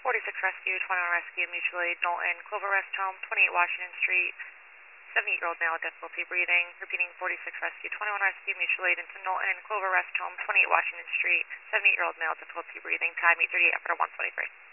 46 Rescue, 21 Rescue, Mutual Aid, Knowlton, Clover Rest Home, 28 Washington Street, 78-year-old male with difficulty breathing. Repeating, 46 Rescue, 21 Rescue, Mutual Aid into Knowlton, Clover Rest Home, 28 Washington Street, 78-year-old male with difficulty breathing. Time 8:38 after 123.